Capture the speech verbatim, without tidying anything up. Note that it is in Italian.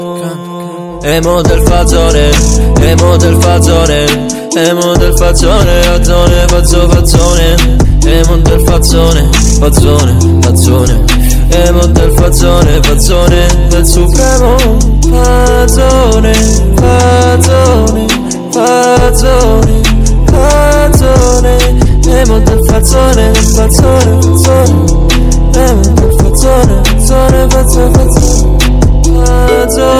Emo del fazzone, emo del fazzone, emo del fazzone, fazzone, fazzo, fazzone, emo del fazzone, fazzone, fazzone, emo del fazzone, fazzone, del supremo, fazzone, fazzone, fazzone, fazzone, emo del fazzone, fazzone, fazzone, emo del fazzone, fazzone, fazzone, fazzone, fazzone.